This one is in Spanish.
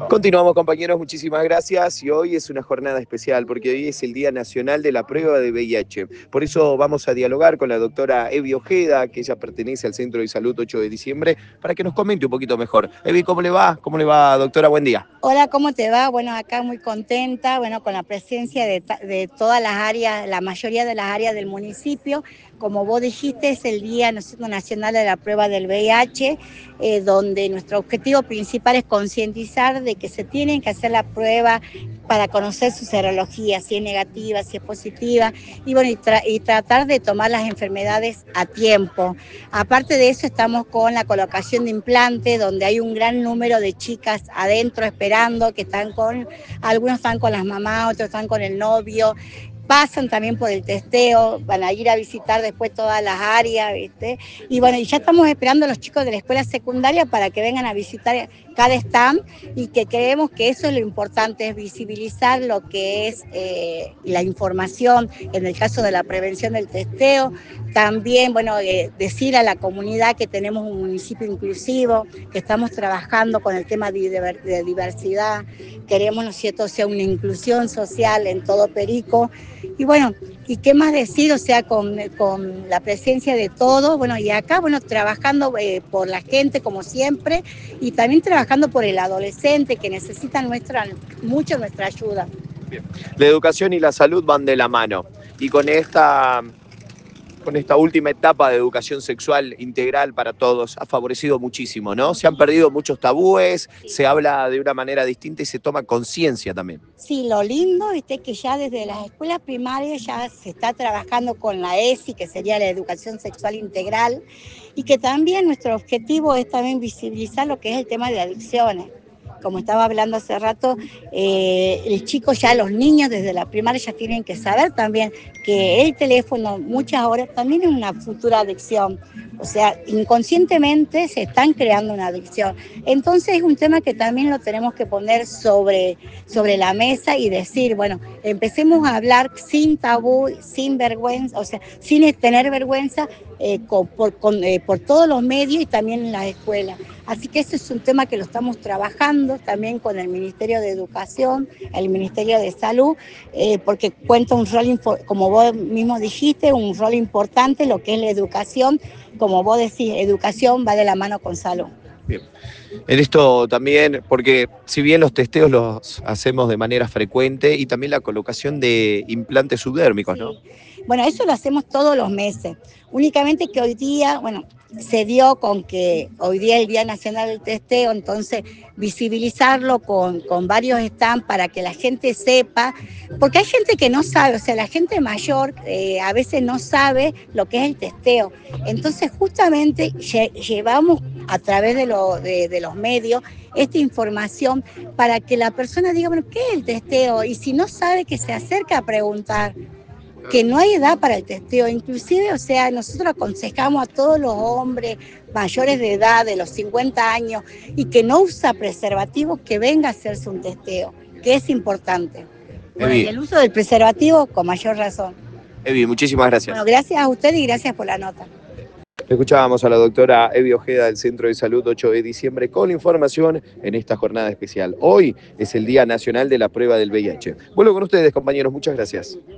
Continuamos, compañeros, muchísimas gracias. Y hoy es una jornada especial porque hoy es el Día Nacional de la Prueba de VIH. Por eso vamos a dialogar con la doctora Evi Ojeda, que ella pertenece al Centro de Salud 8 de diciembre, para que nos comente un poquito mejor. Evi, ¿cómo le va? ¿Cómo le va, doctora? Buen día. Hola, ¿cómo te va? Bueno, acá muy contenta, bueno, con la presencia de todas las áreas, la mayoría de las áreas del municipio. Como vos dijiste, es el Día Nacional de la Prueba del VIH, donde nuestro objetivo principal es concientizar de que se tienen que hacer la prueba para conocer su serología, si es negativa, si es positiva, y bueno, y tratar de tomar las enfermedades a tiempo. Aparte de eso, estamos con la colocación de implantes, donde hay un gran número de chicas adentro esperando, algunos están con las mamás, otros están con el novio. Pasan también por el testeo, van a ir a visitar después todas las áreas, ¿viste? Y bueno, y ya estamos esperando a los chicos de la escuela secundaria para que vengan a visitar cada stand, y que creemos que eso es lo importante, es visibilizar lo que es la información en el caso de la prevención del testeo. También, bueno, decir a la comunidad que tenemos un municipio inclusivo, que estamos trabajando con el tema de diversidad, queremos, ¿no es cierto?, sea una inclusión social en todo Perico. Y bueno, ¿y qué más decir? O sea, con la presencia de todos, bueno, y acá, bueno, trabajando por la gente como siempre, y también trabajando por el adolescente que necesita mucho nuestra ayuda. Bien. La educación y la salud van de la mano. Y con esta última etapa de educación sexual integral para todos ha favorecido muchísimo, ¿no? Se han perdido muchos tabúes, se habla de una manera distinta y se toma conciencia también. Sí, lo lindo es que ya desde las escuelas primarias ya se está trabajando con la ESI, que sería la educación sexual integral, y que también nuestro objetivo es también visibilizar lo que es el tema de adicciones. Como estaba hablando hace rato, el chico, ya los niños desde la primaria ya tienen que saber también que el teléfono muchas horas también es una futura adicción. O sea, inconscientemente se están creando una adicción. Entonces es un tema que también lo tenemos que poner sobre la mesa y decir, bueno, empecemos a hablar sin tabú, sin vergüenza, o sea, sin tener vergüenza, por todos los medios y también en las escuelas. Así que ese es un tema que lo estamos trabajando también con el Ministerio de Educación, el Ministerio de Salud, porque cuenta un rol, como vos mismo dijiste, un rol importante lo que es la educación. Como vos decís, educación va de la mano con salud. Bien. En esto también, porque si bien los testeos los hacemos de manera frecuente y también la colocación de implantes subdérmicos, ¿no? Sí. Bueno, eso lo hacemos todos los meses. Únicamente que hoy día, bueno, se dio con que hoy día es el Día Nacional del Testeo, entonces visibilizarlo con varios stands para que la gente sepa, porque hay gente que no sabe, o sea, la gente mayor a veces no sabe lo que es el testeo. Entonces justamente llevamos a través de los medios esta información para que la persona diga, bueno, ¿qué es el testeo? Y si no sabe, que se acerque a preguntar, que no hay edad para el testeo. Inclusive, o sea, nosotros aconsejamos a todos los hombres mayores de edad, de los 50 años, y que no usa preservativos, que venga a hacerse un testeo, que es importante. Bueno, y el uso del preservativo con mayor razón. Evi, muchísimas gracias. Bueno, gracias a usted y gracias por la nota. Escuchábamos a la doctora Evi Ojeda del Centro de Salud 8 de diciembre con información en esta jornada especial. Hoy es el Día Nacional de la Prueba del VIH. Vuelvo con ustedes, compañeros. Muchas gracias.